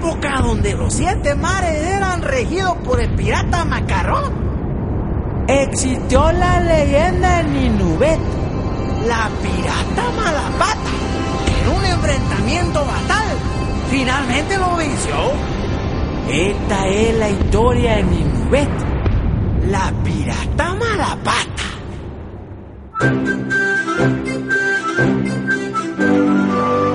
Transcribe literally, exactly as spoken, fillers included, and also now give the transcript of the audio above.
época donde los siete mares eran regidos por el pirata Macarrón, existió la leyenda de Ninubet, la pirata Malapata, que en un enfrentamiento fatal finalmente lo venció. Esta es la historia de Ninubet, la pirata Malapata.